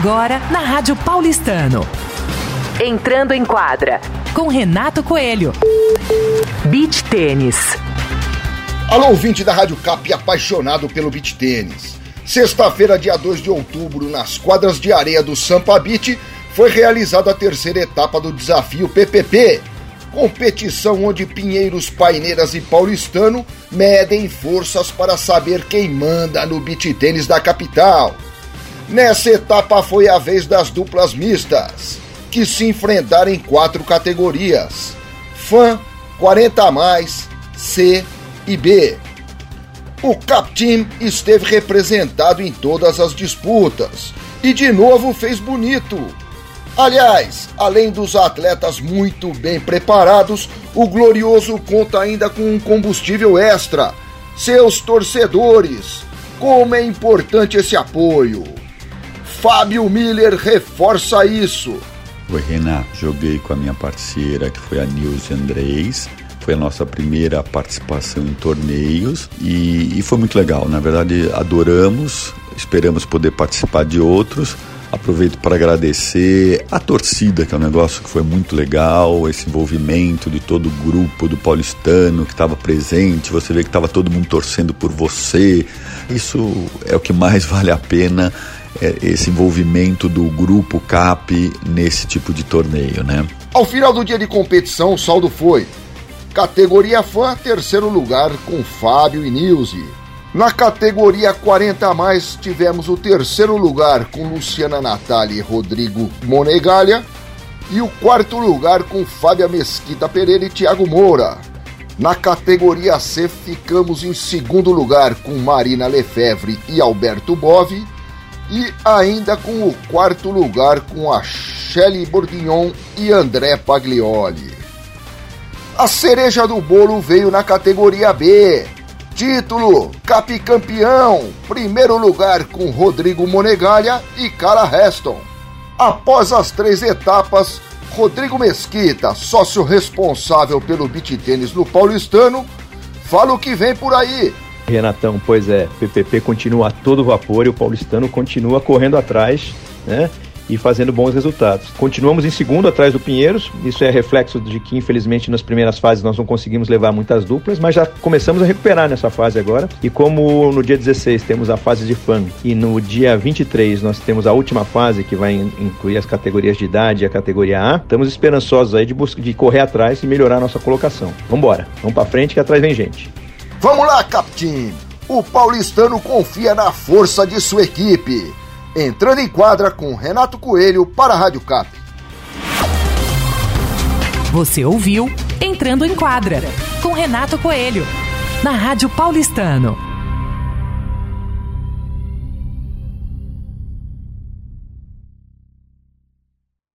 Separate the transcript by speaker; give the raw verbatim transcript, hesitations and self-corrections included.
Speaker 1: Agora na Rádio Paulistano. Entrando em quadra com Renato Coelho. Beach Tênis.
Speaker 2: Alô, ouvinte da Rádio Cap apaixonado pelo beach tênis. Sexta-feira, dia dois de outubro, nas quadras de areia do Sampa Beach, foi realizada a terceira etapa do desafio P P P, competição onde pinheiros, paineiras e paulistano medem forças para saber quem manda no beach tênis da capital. Nessa etapa foi a vez das duplas mistas, que se enfrentaram em quatro categorias: Fan, quarenta a mais, C e B. O Cap Team esteve representado em todas as disputas e de novo fez bonito. Aliás, além dos atletas muito bem preparados, o Glorioso conta ainda com um combustível extra: seus torcedores. Como é importante esse apoio. Fábio Miller reforça isso.
Speaker 3: Oi, Renato, joguei com a minha parceira, que foi a Nilce Andrés. Foi a nossa primeira participação em torneios e, e foi muito legal. Na verdade, adoramos, esperamos poder participar de outros. Aproveito para agradecer a torcida, que é um negócio que foi muito legal, esse envolvimento de todo o grupo do paulistano que estava presente. Você vê que estava todo mundo torcendo por você. Isso é o que mais vale a pena, é esse envolvimento do grupo Cap nesse tipo de torneio, né?
Speaker 2: Ao final do dia de competição, o saldo foi: categoria Fã, terceiro lugar com Fábio e Nilce. Na categoria quarenta a mais, tivemos o terceiro lugar com Luciana Natália e Rodrigo Monegalha e o quarto lugar com Fábia Mesquita Pereira e Thiago Moura. Na categoria C, ficamos em segundo lugar com Marina Lefebvre e Alberto Bovi e ainda com o quarto lugar com a Shelly Bourguignon e André Paglioli. A cereja do bolo veio na categoria B. Título, Cap campeão, primeiro lugar com Rodrigo Monegalha e Cara Heston. Após as três etapas, Rodrigo Mesquita, sócio responsável pelo beach tênis no paulistano, fala o que vem por aí.
Speaker 4: Renatão, pois é, P P P continua a todo vapor e o paulistano continua correndo atrás, né? E fazendo bons resultados. Continuamos em segundo atrás do Pinheiros, isso é reflexo de que infelizmente nas primeiras fases nós não conseguimos levar muitas duplas, mas já começamos a recuperar nessa fase agora, e como no dia dezesseis temos a fase de Fan e no dia vinte e três nós temos a última fase que vai incluir as categorias de idade e a categoria A, estamos esperançosos aí de, bus- de correr atrás e melhorar a nossa colocação. Vambora, vamos pra frente que atrás vem gente.
Speaker 2: Vamos lá, Capitão! O paulistano confia na força de sua equipe. Entrando em quadra com Renato Coelho para a Rádio Cap.
Speaker 1: Você ouviu Entrando em Quadra com Renato Coelho na Rádio Paulistano.